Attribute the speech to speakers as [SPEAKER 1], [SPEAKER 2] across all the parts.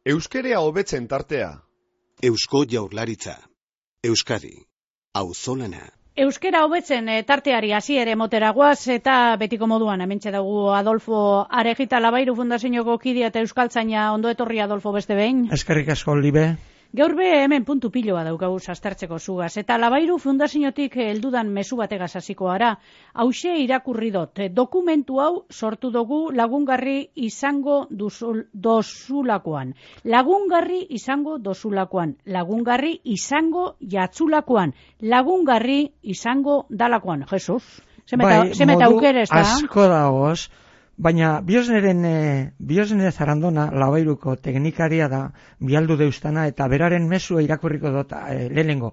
[SPEAKER 1] Euskerea hobetzen tartea.
[SPEAKER 2] Eusko Jaurlaritza. Euskadi. Auzolana.
[SPEAKER 3] Euskera hobetzen tarteari hasiere moteragoaz eta betiko moduan hementxe dugu Adolfo Arejita Labairu Fundazioko kidea eta euskaltzaina. Ondo etorri Adolfo beste behin.
[SPEAKER 4] Eskerrik asko Libe.
[SPEAKER 3] Gaur be hemen puntu piloa daukagu aztertzeko zugaz. Eta Labairu Fundaziotik heldudan mezu bategaz hasiko gara. Hauxe irakurri dut. Dokumentu hau sortu dugu lagungarri izango dozulakoan. Lagungarri izango dozulakoan. Lagungarri izango jatzulakoan. Lagungarri izango dalakoan. Jesus. Zemeta aukere ez da?
[SPEAKER 4] Asko dagoz. Baina Biosnere Zarandona Labairuko teknikaria da, bialdu deustana, eta beraren mesua irakurriko dut lehenengo.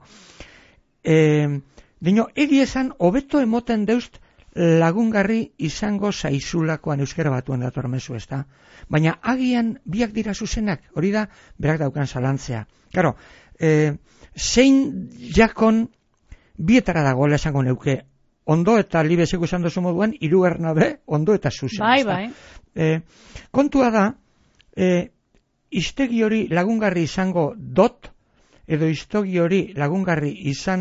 [SPEAKER 4] Dino, esan hobeto emoten deust lagungarri izango zaizulakoan euskera batuan dator mesu, ez da? Baina agian biak dira zuzenak, hori da berak daukan zalantzea. Claro, zein jakon bietara dagoela esango neuke. Ondo eta Libezeko esan dozu moduan, hirugarrena be, ondo eta zuzen.
[SPEAKER 3] Bai.
[SPEAKER 4] Kontua da, hiztegi hori lagungarri izango dot, edo hiztegi hori lagungarri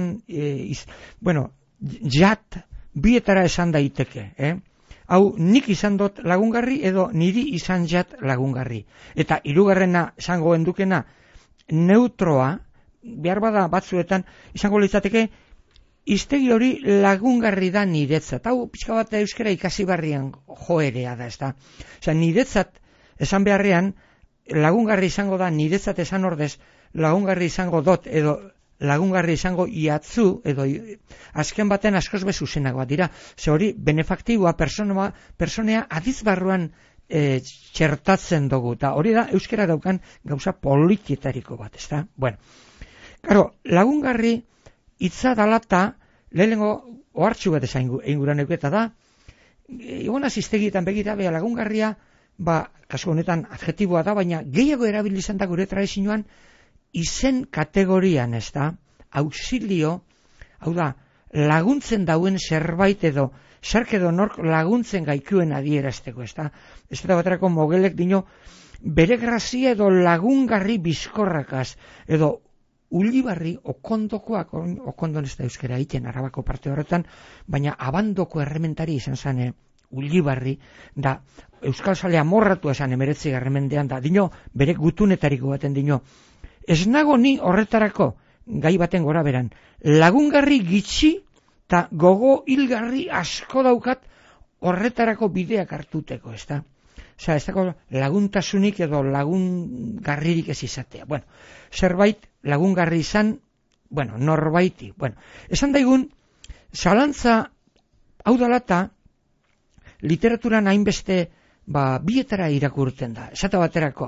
[SPEAKER 4] jat, bietara esan daiteke. Hau, nik izan dot lagungarri, edo niri izan jat lagungarri. Eta hirugarrena esango endukena, neutroa, behar bada batzuetan, izango litzateke, hiztegi hori lagungarri da niretzat. Hau, pixka bat euskera ikasi barrian joerea da, ez da. Osea, niretzat esan beharrean, lagungarri izango da niretzat esan ordez, lagungarri izango dot, edo lagungarri izango iatzu, edo azken baten askoz bezuzenak bat dira. Ze hori, benefaktiboa personea adiz barruan txertatzen dugu. Ta hori da, euskera daukan gauza politietariko bat, ez da. Bueno, claro, lagungarri hitza dalata, lehenengo ohartxu bat esan inguran euketa da, egon aziztegietan begira, bea lagungarria, kasu honetan adjetiboa da, baina gehiago erabili izan da gure tradizioan izen kategorian, ez da, auxilio, hau da, laguntzen dauen zerbait edo, zerk edo nork laguntzen gaikuen adierazteko, ez da. Ez da baterako mogelek dino, bere grazia edo lagungarri bizkorrakaz, edo Ulibarri, okondokoak, okondon ez da euskera egiten Arabako parte horretan, baina abandoko errementari izan zen Ulibarri, da Euskal Zalea morratu esan 19. mendean, da dino bere gutunetariko baten dino. Ez nago ni horretarako gai baten gora beran, lagungarri gitxi eta gogo hilgarri asko daukat horretarako bideak hartuteko, ez da? Osea, ez dago laguntasunik edo lagungarririk ez izatea. Bueno, zerbait lagungarri izan, norbaiti. Esan daigun, zalantza hau dalata, literaturan hainbeste bietara irakurten da. Esata baterako,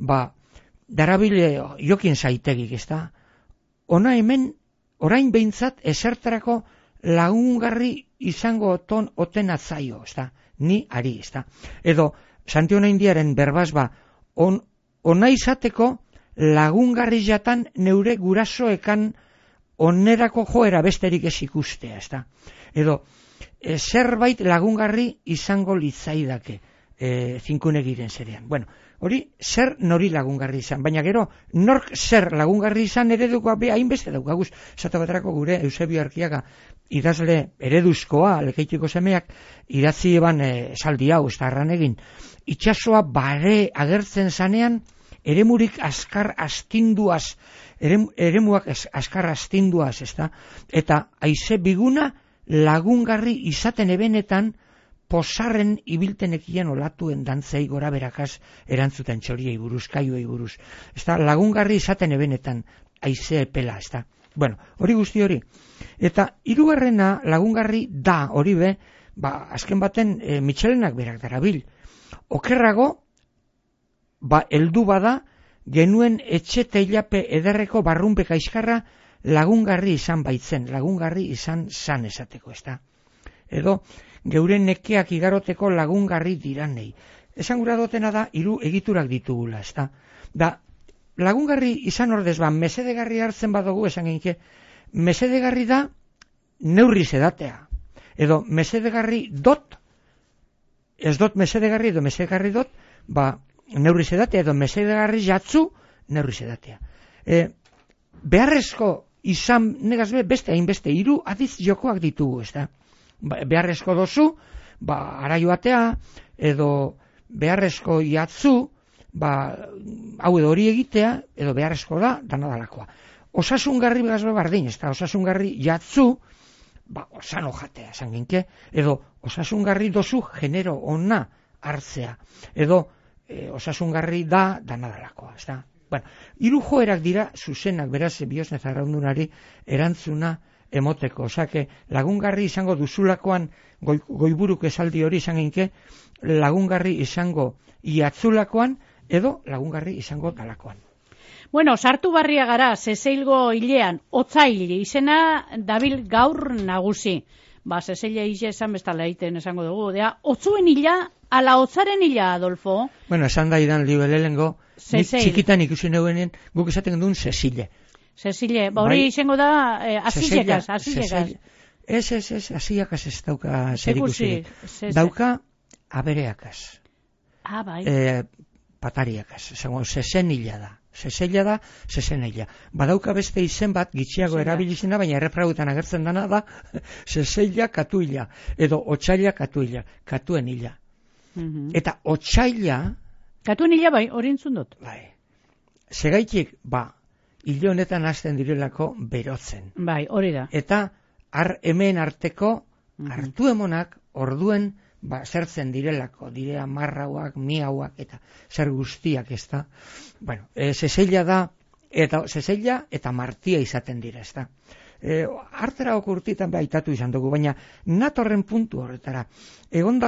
[SPEAKER 4] darabile jokin zaitegik, ez da? Ona hemen, orain behintzat, esertarako lagungarri izango oten atzaio, ez da? Ni ari, ez da? Edo, Santiona Indiaren berbaz ona izateko lagungarri jatan neure gurasoekan onerako joera besterik ez ikustea, ez da? Edo, zerbait lagungarri izango litzaidake zinkunegiren zerean. Bueno, hori zer nori lagungarri izan, baina gero nork zer lagungarri izan eredukoa hainbeste daukaguz. Zata baterako gure Eusebio Arkiaga idazle ereduzkoa, lekeitiko semeak, idatzi eban esaldi hau, ez da erran egin. Itxasoa bare agertzen zanean, eremurik askar astinduaz, eremuak askar astinduaz, ez da? Eta haize biguna lagungarri izaten ebenetan posarren ibiltenekien olatuen dantzei gora berakaz erantzuten txoriei buruz, kaioei buruz. Ez da, lagungarri izaten ebenetan haize epela, ez da? Bueno, hori guzti hori. Eta hirugarrena lagungarri da, hori be, azken baten Michelenak berak darabil. Okerrago, heldu bada, genuen etxe teilape ederreko barrunpeka iskarra lagungarri izan baitzen, lagungarri izan zan esateko, ez da? Edo, geure nekeak igaroteko lagungarri diranei. Esan gura dotena da, 3 egiturak ditugula, ez da? Da, lagungarri izan ordez, mesedegarri hartzen badugu, esan genike, mesedegarri da neurri zedatea. Edo, mesedegarri dot, ez dot mesedegarri edo mesedegarri dot, neurri sedatea, edo mesedegarri jatzu neurri sedatea. Beharrezko izan negazbe beste hainbeste 3 adiz jokoak ditugu, ez da? Beharrezko dozu, ara joatea, edo beharrezko jatzu, hau edo hori egitea, edo beharrezko da, danadalakoa. Osasungarri begazbe bardin, ez da, osasungarri jatzu, osano jatea, esan ginke, edo osasungarri dozu genero ona hartzea, edo osasungarri da danadalakoa, ez da. Bueno, 3 joerak dira zuzenak, beraz, Biosnez Arraundunari erantzuna emoteko, osake, lagungarri izango duzulakoan, goiburuk esaldi hori izan ginke, lagungarri izango iatzulakoan, edo lagungarri izango dalakoan.
[SPEAKER 3] Bueno, sartu barria gara, Seseilgo hilean, otzail izena dabil gaur nagusi. Seseile hile esan bestala egiten esango dugu. Otzuen hila, ala otzaren hila, Adolfo?
[SPEAKER 4] Bueno, esan da idan libelelengo, txikitan ikusi neuenen, guk esaten duen Sesile.
[SPEAKER 3] Sesile, hori izango da, azilekaz.
[SPEAKER 4] Ez, azilekaz ez dauka zerikusirik. Dauka abereakaz.
[SPEAKER 3] Bai.
[SPEAKER 4] Patariakaz, sesen hila da. Sesela da, sesen hila. Badauka beste izen bat, gitxiago erabilizena, baina errefragutan agertzen dana da, sesela katu hila, edo otsaila katu hila, katuen hila. Eta otsaila...
[SPEAKER 3] Katuen hila bai, hori entzun dut.
[SPEAKER 4] Bai. Segaitik, hile honetan hasten direlako berotzen.
[SPEAKER 3] Bai, hori da.
[SPEAKER 4] Eta hemen arteko hartu emonak orduen zertzen direlako, direa marrauak, miauak, eta zer guztiak, ez da. Bueno, Sesela da, Sesela eta martia izaten dira, ez da. Artera okurtitan baitatu izan dugu, baina natorren puntu horretara. Egon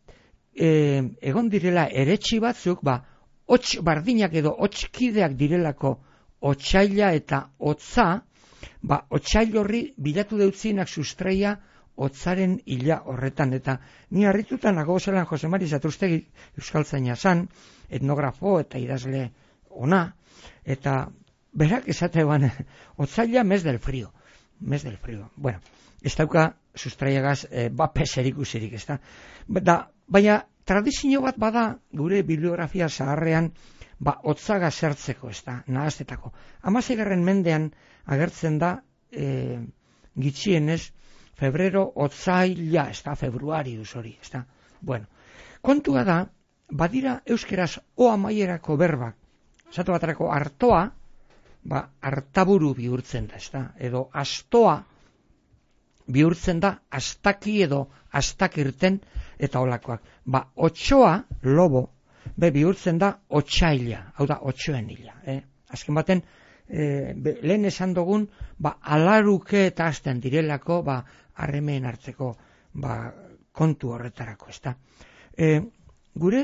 [SPEAKER 4] direla eretsi batzuk, hots bardinak edo hotskideak direlako otsaila eta hotza, otsail horri bilatu deutzinak sustraia hotzaren hila horretan, eta ni harritutan nago zelan Jose Mari Satrustegi euskaltzaina zan, etnografo eta idazle ona, eta berak esatean hotzaila mes del frío. Bueno, ez dauka sustraiagaz peserik usirik, ez da. Baina tradizio bat bada gure bibliografia zaharrean hotzaga zertzeko, ez da, nahaztetako. 16. mendean agertzen da gitxienez febrero otzaila, ez da, februarius hori, ez da. Bueno, kontua da, badira euskeraz oa maierako berbak, esatu batarako artoa, artaburu bihurtzen da, ez da, edo astoa bihurtzen da, astaki edo astakirten, eta olakoak. Otsoa, lobo, bihurtzen da otsaila, hau da, otsoen hila. Azken baten, lehen esan dugun, alaruke eta hasten direlako, harremen hartzeko kontu horretarako, ez da. Gure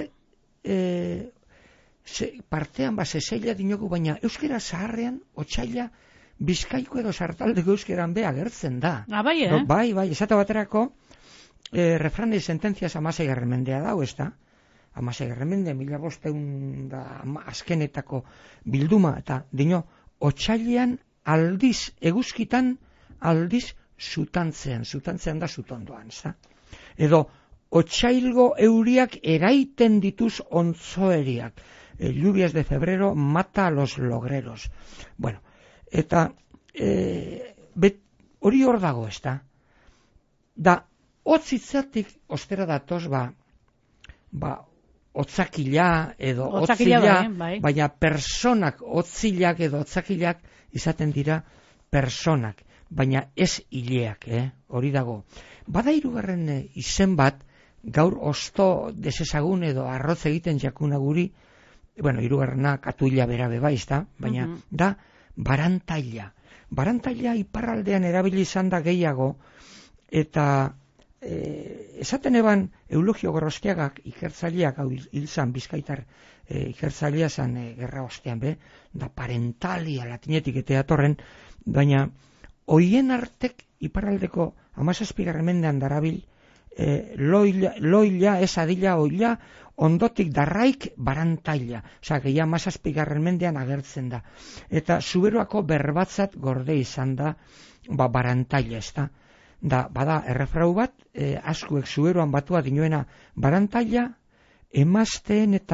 [SPEAKER 4] partean Sesela dinogu, baina euskera zaharrean otsaila Bizkaiko edo sartaldeko euskeran agertzen da.
[SPEAKER 3] Bai,
[SPEAKER 4] Bai, esate baterako refranei sententziaz 16. mendea dau, ez da. 16. mende, 1500 da azkenetako bilduma, eta dino, otsailean aldiz eguzkitan, aldiz zutantzean da zutondoan, ez da. Edo, otsailgo euriak eraiten dituz ontzoeriak. Lluvias de febrero mata a los logreros. Bueno, eta hori hor dago, ez da. Da, hotzitzatik ostera datoz, otzakila edo otzila, baina personak, otzilak edo otzakilak izaten dira personak, baina ez hileak, hori dago. Bada 3. izen bat, gaur osto desezagun edo arroz egiten jakuna guri, bueno, 3. katuila berabe baiz da, baina da barantaila. Barantaila iparraldean erabili izan da gehiago, eta esaten eban Eulogio Gorostiagak ikertzaileak hau hilzan Bizkaitar ikertzailea zan gerra ostean, da parentalia latinetik eta datorren, baina hoien artek iparraldeko 17. mendean darabil loila, ez adila oila, ondotik darraik barantaila. Osa, gehi 17. mendean agertzen da. Eta zuberoako berbatzat gorde izan da barantaila, ez da. Bada errefrau bat, askuek zuberoan batua dinoena barantaila, emazteen eta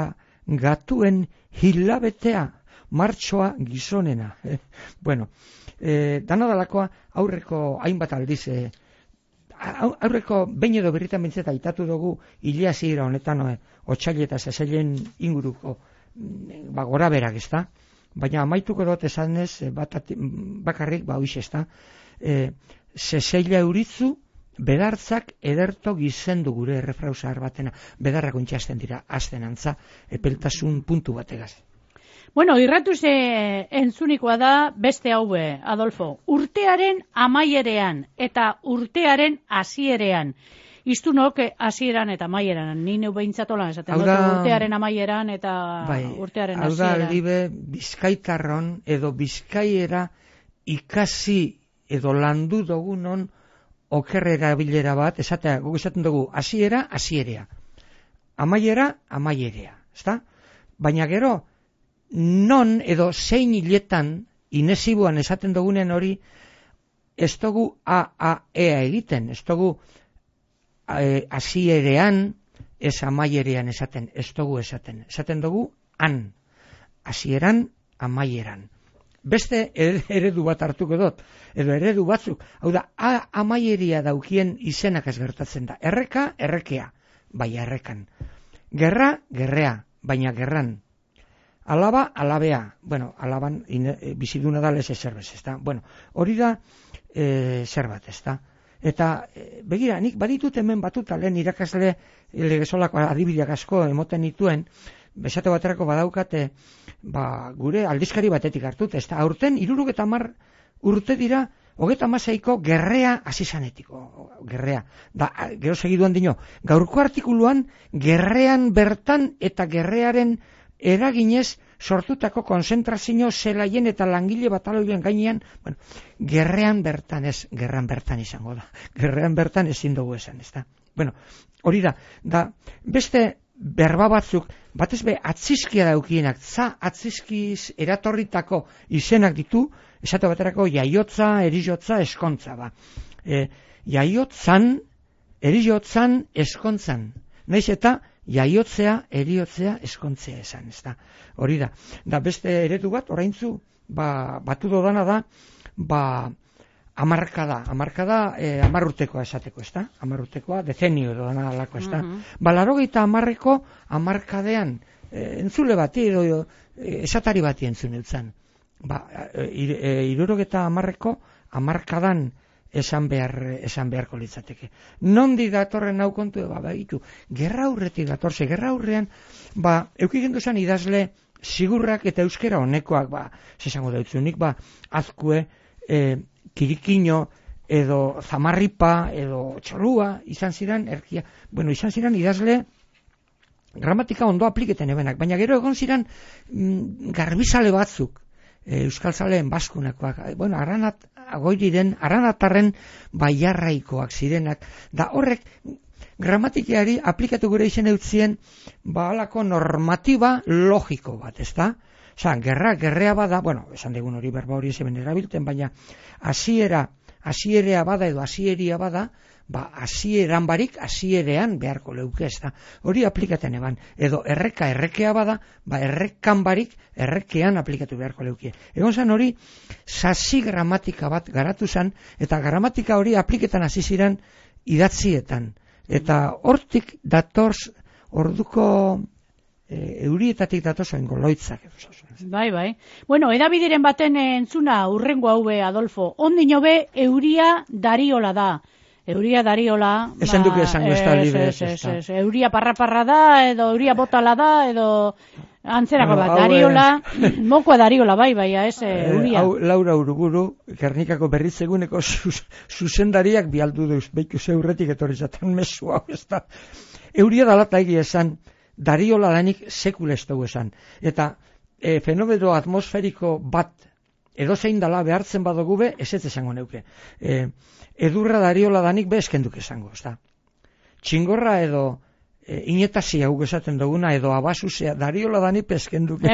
[SPEAKER 4] gatuen hilabetea, martxoa gizonena. Bueno, dana dalakoa aurreko hainbat aldiz, aurreko behin edo berritan bintzeta aitatu dugu hilea zira honetan otsaile eta zesailen inguruko gora berak, ezta? Baina amaituko dut esanez bakarrik hoiz, ezta? Zesaila euritzu bedartzak ederto gizendu gure errefrausar batena. Bedarrak ontsasten dira azten antza epeltasun puntu bategaz.
[SPEAKER 3] Bueno, irratuz entzunikoa da beste haue, Adolfo. Urtearen amaierean eta urtearen hasierean. Iztunok hasieran eta amaieran. Ni neu behintzatolan esaten dut urtearen amaieran eta urtearen hasieran.
[SPEAKER 4] Hau da aldibe bizkaitarron edo bizkaiera ikasi edo landu dugunon okerrera bilera bat, guk esaten dugu hasiera, hasierea. Amaiera, amaierea. Ezta? Baina gero, non edo zein hiletan inesibuan esaten dugunen hori ez dugu ea egiten, ez dugu hasierean ez amaierean esaten, ez dugu esaten dugu han, hasieran, amaieran. Beste eredu bat hartuko dut, edo eredu batzuk, hau da, amaieria daukien izenak ez gertatzen da. Erreka, errekea, bai errekan. Gerra, gerrea, baina gerran. Alaba, alabea. Bueno, alaban biziduna da leze zerbez, ezta? Bueno, hori da zerbat, ezta? Eta, begira, nik baditut hemen batuta lehen irakasle legesolako adibideak asko emoten nituen, besate baterako badaukate, gure aldizkari batetik hartut, ezta? Aurten 70 urte dira, 36ko gerrea hasi zanetiko, gerrea. Da, gero segiduan dino, gaurko artikuluan gerrean bertan eta gerrearen eraginez sortutako konzentrazio zelaien eta langile bataloien gainean, bueno, gerrean bertan ez, gerran bertan izango da. Gerrean bertan ezin dugu esan, ezta? Bueno, hori da, beste berba batzuk, batez be atzizkia daukienak, atzizkiz eratorritako izenak ditu, esate baterako jaiotza, erizotza, eskontza, jaiotzan, erizotzan, eskontzan. Naiz eta jaiotzea, eriotzea, eskontzea esan, ezta? Hori da. Da beste eredu bat, oraintzu, batu dodana da, amarkada, 10 urtekoa esateko, ezta? 10 urtekoa, dezenio edo dana alako, ezta? 80ko amarkadean, entzule bati edo esatari bati entzun eutzan. 70ko amarkadan esan beharko litzateke. Nondi datorren hau kontu, baitu, gerra aurretik datorze, gerra aurrean, eukigendu zen idazle sigurrak eta euskera honekoak, zesango dautzunik, azkue, kirikino, edo zamarripa, edo txolua, izan ziren idazle gramatika ondo apliketen ebenak, baina gero egon ziren garbizale batzuk, euskaltzaleen baskunakoak, bueno, aranatarren baiarraikoak zirenak, da horrek gramatikeari aplikatu gure izen eutzien alako normatiba logiko bat, ezta? Osa, gerrea bada, bueno, esan dugun hori berba hori ezeben erabilten, baina hasierea bada edo hasieria bada, hasieran barik, hasierean beharko leuke, ezta? Hori aplikaten eban. Edo errekea bada, errekan barik, errekean aplikatu beharko leuke. Egon zan hori, sasi gramatika bat garatu zan, eta gramatika hori apliketan hasi ziren idatzietan. Eta hortik datorz, orduko eurietatik datozen goloitzak.
[SPEAKER 3] Bai. Bueno, edabidiren baten entzuna urrengo haue, Adolfo. Ondino be, euria dariola da. Euria dariola...
[SPEAKER 4] Esan duke esango ez da libre.
[SPEAKER 3] Euria parra da, edo euria botala da, edo... Antzerako bat, dariola, mokoa dariola, bai, euria.
[SPEAKER 4] Laura Uruguru, Gernikako berritzeguneko zuzendariak bialdu deuz, behiku zeurretik etorri zaten mesu hau, ez da. Euria dalata egia esan, dariola lanik sekule ez dugu esan. Eta fenomeno atmosferiko bat, edozein dala behartzen badugu be, ez ez esango neuke. Edurra dariola danik be eskenduk esango, ez da. Txingorra edo inetazia guk esaten duguna, edo abasuzea, dariola danik eskenduke.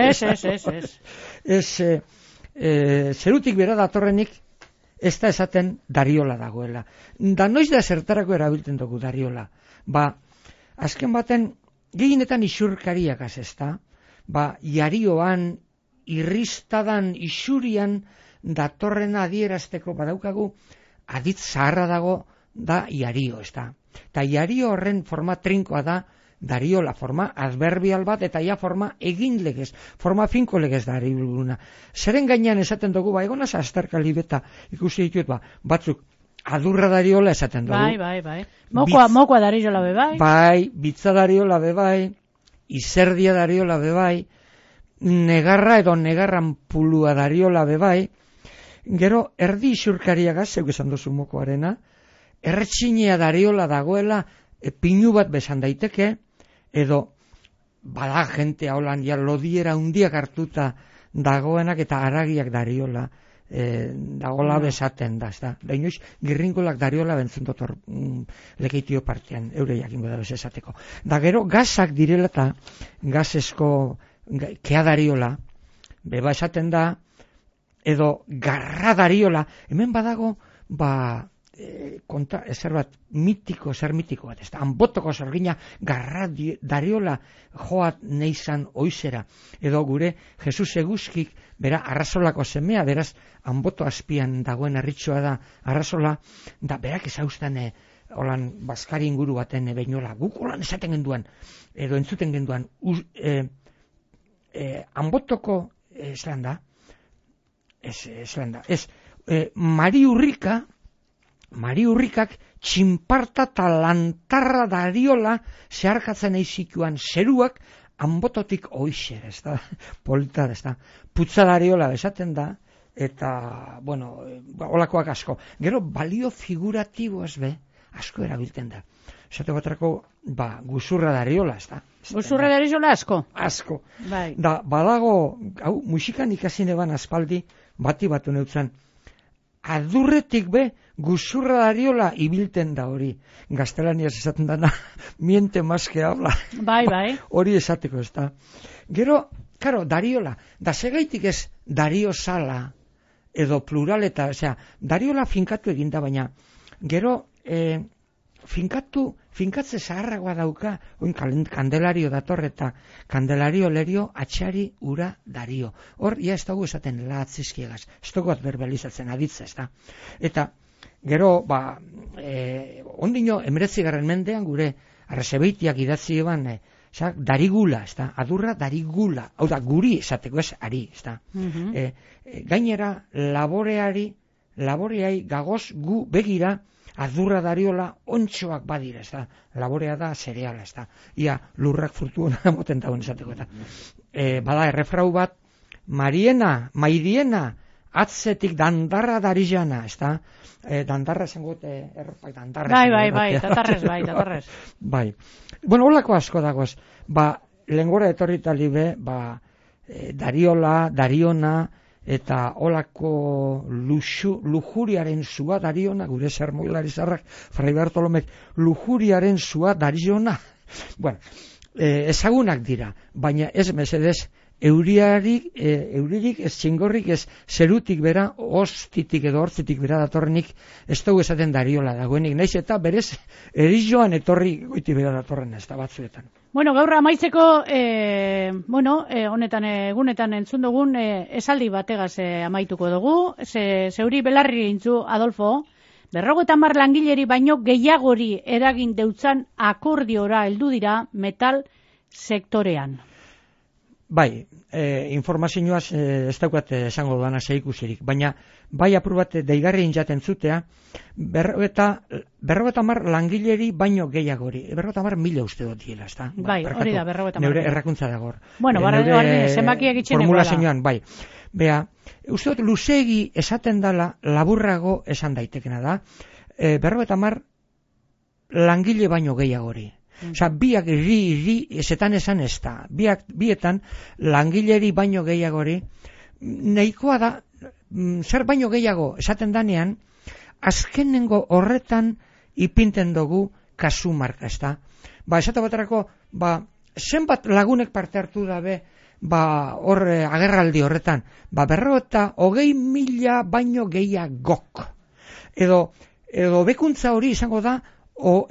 [SPEAKER 4] Ez. Zerutik bera datorrenik, ez da esaten dariola dagoela. Da noiz da zertarako erabiltzen dugu dariola. Azken baten, gehienetan isurkariak ez da, jarioan, irristadan, isurian, datorrena adierazteko badaukagu, aditz zaharra dago da jario, ez da. Eta jario horren forma trinkoa da, dariola, forma adverbial bat, eta ja forma egin legez, forma finko legez dariola. Zeren gainean esaten dugu, egonaz azterkali beta, ikusi ditut, batzuk, adurra dariola esaten dugu.
[SPEAKER 3] Bai. Mokoa dariola bebai.
[SPEAKER 4] Bai, bitza dariola bebai, izerdia dariola bebai, negarra edo negarran pulua dariola bebai, gero erdi isurkariaga, zeuk esan duzu mokoarena, erretxinea dariola dagoela, pinu bat besan daiteke, edo bada jentea holan ja lodiera hundiak hartuta dagoenak eta haragiak dariola dagola besaten da, ezta. Da inoiz girringolak dariola bentzen dotor lekeitio partean, eure jakingo da bez esateko. Da gero gazak direla eta gazesko kea dariola, beba esaten da, edo garra dariola, hemen badago, zer mitiko bat, ez da, anbotoko zorgina garra dariola joat neizan oizera, edo gure Jesus eguzkik, bera, arrasolako semea, beraz, anboto azpian dagoen erritxoa da, arrasola, da, berak ezauztan, holan, baskari inguru baten beinola, guk holan esaten genduan, edo entzuten genduan, anbotoko, Mari Urrikak txinparta eta lantarra dariola zeharkatzen eizikuan zeruak anbototik oixer, ez da, polita, ez da, putza dariola esaten da, eta, holakoak asko. Gero, balio figuratiboaz asko erabiltzen da. Esate baterako, guzurra dariola, ez da.
[SPEAKER 3] Guzurra dariola asko?
[SPEAKER 4] Asko.
[SPEAKER 3] Bai.
[SPEAKER 4] Da, badago, musikan ikasine ban aspaldi, batu neutzen, adurretik guzurra dariola ibilten da hori. Gaztelaniaz esaten dana, miente más que habla.
[SPEAKER 3] Bai.
[SPEAKER 4] Hori esateko ez da. Gero, karo, dariola, da segaitik ez dario sala, edo pluraleta, osea, dariola finkatu eginda, baina, gero, finkatze zaharragoa dauka, oin kandelario datorreta, kandelario lerio, atxari ura dario. Hor, ez dugu esaten lahatzizkiegaz, ez dugu verbalizatzen aditza, ez da. Eta, gero, ondino, 19. mendean gure arrasebeitiak idatzi eban, darigula, ez da, adurra darigula, hau da, guri esateko ez, ari, ez da. Gainera, laboreai gagoz gu begira, adurra dariola ontsoak badira, ez da, laborea da, zereala, ez da, ia lurrak frutuona moten dauen esateko eta. Bada, errefrau bat, maidiena, atzetik dandarra darizana, ez da, dandarra esangot, erropak dandarra.
[SPEAKER 3] Bai, datarrez.
[SPEAKER 4] Bai, holako asko dagoz, lengora etorrita libe, dariola, dariona, eta holako lujuriaren zua dariona, gure sermoilari zarrak, Fray Bartolomek, lujuriaren zua dariona. Ezagunak dira, baina ez mesedez, euririk, ez txingorrik, ez zerutik bera, ostitik edo hortzitik bera datorrenik, ez dugu esaten dariola dagoenik, naiz eta berez, erizioan etorri goiti bera datorren ez da batzuetan.
[SPEAKER 3] Gaur amaitzeko, honetan egunetan entzun dugun, esaldi bategaz amaituko dugu, zeuri belarri intzu, Adolfo, 50 langileri baino gehiagori eragin deutzan akordiora heldu dira metal sektorean.
[SPEAKER 4] Bai, informazioaz ez daukat esango duana zeikusirik, baina bai apur bat deigarri jaten zutea, 50 langileri baino gehiagori, 50.000 uste dut diela, ez da?
[SPEAKER 3] Bai, hori da, 50.000.
[SPEAKER 4] Neure errakuntza dagor.
[SPEAKER 3] Zenbakiak itxeneko da.
[SPEAKER 4] Formulazioan, bai. Bea, uste dut luzegi esaten dala, laburrago esan daitekena da, 50 langile baino gehiagori. Osa, biak ezetan esan ez da. Bietan langileri baino gehiagori, nahikoa da, zer baino gehiago esaten danean, azkenengo horretan ipinten dugu kasu marka, ez da. Esate baterako, zenbat lagunek parte hartu dabe, hor agerraldi horretan, 50.000 baino gehiagok. Edo bekuntza hori izango da,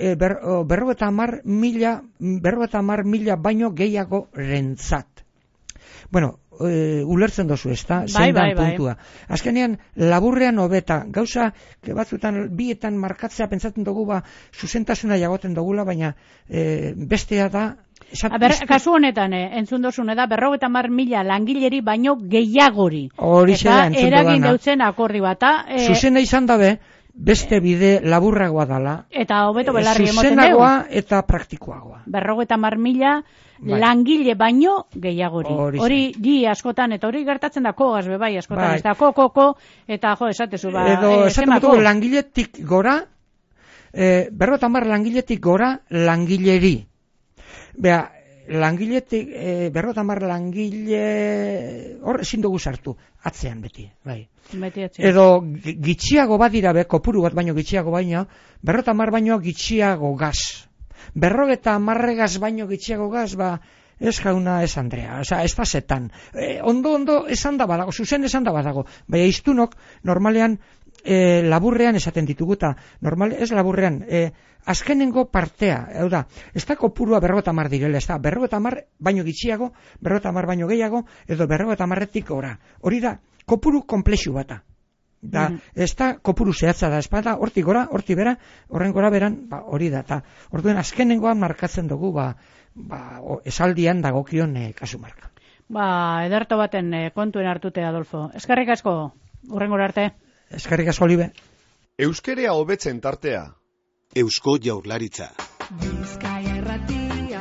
[SPEAKER 4] 50.000 baino gehiago rentzat. bueno, ulertzen dozu, ezta? Zein da puntua. Azkenean, laburrean hobeta, gauza, batzutan, bietan markatzea pentsatzen dugu, zuzentasuna jagoten dugula, baina bestea da.
[SPEAKER 3] Kasu honetan, entzun dozune da, 50.000 langileri baino gehiagori.
[SPEAKER 4] Eta
[SPEAKER 3] eragin deutzen akordi bata.
[SPEAKER 4] Zuzena izan dabe, beste bide laburragoa dala.
[SPEAKER 3] Eta hobeto belarri emoten dugu.
[SPEAKER 4] Zuzenagoa eta praktikoagoa.
[SPEAKER 3] 50.000 langile baino gehiagori. Hori di askotan, eta hori gertatzen da kogaz bebai askotan. Ez da koko, eta esatezu
[SPEAKER 4] edo esaten dugu langiletik gora, 50 langiletik gora langileri. Bea, langiletik, 50 langile, hor ezin dugu sartu, atzean beti, bai. Edo gitxiago badira kopuru bat baino gitxiago baino, 50 baino gitxiago gaz. 50 baino gitxiago gaz, ez jauna ez Andrea, ez da zetan. Ondo esan da badago, zuzen esan da badago, baina iztunok normalean laburrean esaten ditugu, eta ez laburrean, azkenengo partea, hau da, ez da kopurua 50 direla, ez da 50 baino gitxiago, 50 baino gehiago, edo 50-etik gora. Hori da, kopuru komplexu bata. Ez da kopuru zehatza da, espada, hortik gora, hortik bera, horren gora beran, hori da, eta orduen azkenengoan markatzen dugu, esaldian dagokion kasu marka.
[SPEAKER 3] Ederto baten kontuen hartute, Adolfo. Eskerrik asko, hurrengora arte.
[SPEAKER 4] Eskerrik asko, Olibe.
[SPEAKER 1] Euskerea hobetzen tartea.
[SPEAKER 2] Eusko Jaurlaritza.
[SPEAKER 5] Bizkaia Irratia.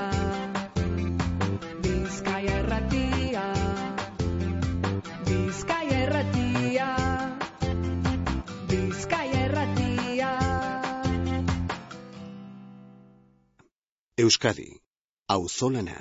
[SPEAKER 5] Bizkaia Irratia. Bizkaia Irratia. Bizkaia Irratia.
[SPEAKER 2] Euskadi, auzolana.